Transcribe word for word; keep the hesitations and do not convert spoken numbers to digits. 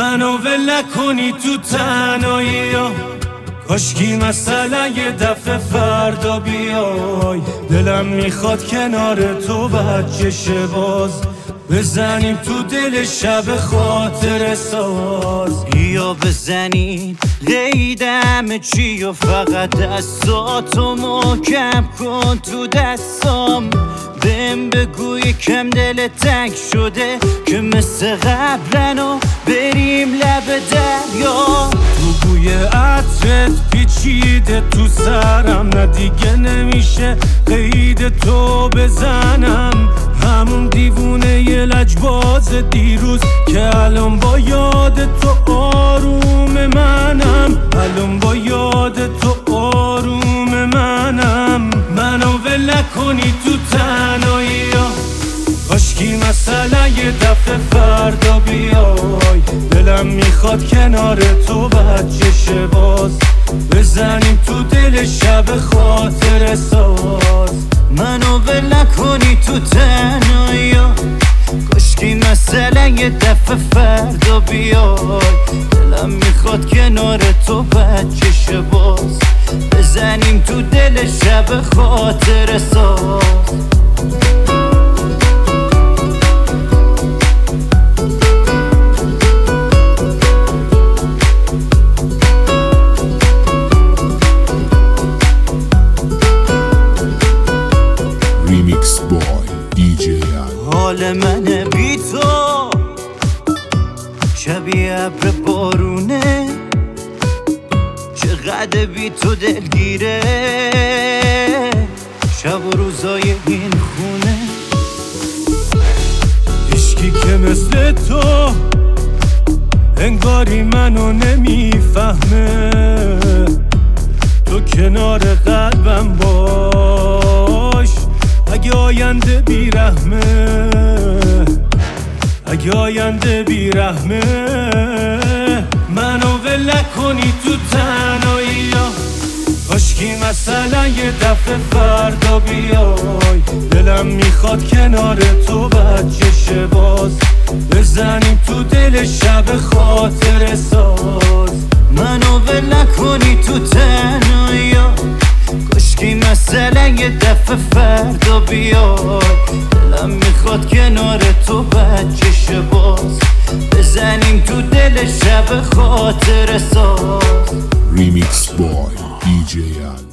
منو ول نکنی تو تنهایی ها، کاشکی مثلا یه دفعه فردا بیای. دلم میخواد کنار تو بچه باز بزنیم تو دل شب خاطر ساز. یا بزنیم قیدم چی و فقط دستاتو محکم کن تو دستام. بهم بگو یکم دل تنگ شده که مثل قبلنو بریم لب دریا. تو بوی عطرت پیچیده تو سرم، نه دیگه نمیشه قید تو بزنم. همون دیوونه یه لجباز دیروز که الان با یاد تو آروم منم، الان با یاد تو آروم منم. منو ول نکنی تو تنهایی ها، کاشکی مثلا یه دفعه فردا بیای. دلم میخواد کنار تو بچه باز بزنیم تو دل شب خاطر ساز. منو ول نکنی تو تنهایی ها، کاشکی مثلا یه دفعه فردا بیای. دلم میخواد کنار تو بچه باز بزنیم تو دل شب خاطر ساز. Remix Boy دی جی ال. حال من بی تو شبیه ابر بارونه، چقدر بی تو دلگیره شب و روزای این خونه. هیچکی که مثل تو انگاری منو نمیفهمه. تو کنار قلبم باش اگه آینده بیرحمه، اگه آینده بیرحمه. منو ول نکنی تو تنهایی ها، کاشکی مثلا یه دفعه فردا بیای. دلم میخواد کنار تو بچه باز بزنیم تو دل شب خاطر ساز. منو ول نکنی تو تنهایی ها، کاشکی مثلا یه دفعه فردا بیای. دلم میخواد کنار تو بچه باز بزنیم تو دل شب خاطر ساز. Remix Boy دی جی ال.